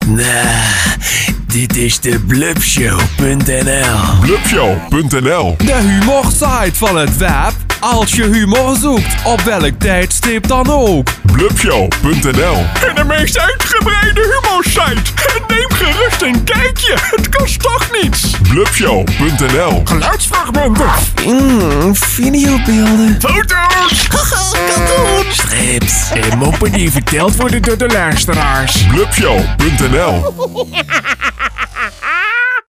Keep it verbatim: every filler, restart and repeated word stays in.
Nou, dit is de blubshow punt n l. blubshow punt n l. De humorsite van het web. Als je humor zoekt, op welk tijdstip dan ook. blubshow punt n l. En de meest uitgebreide humorsite. Neem gerust een kijkje. Het kost toch niets. blubshow punt n l. Geluidsfragmenten. Mm, videobeelden. Foto's. Cartoon. Strips. En moppen die verteld worden door de luisteraars. blubshow punt n l.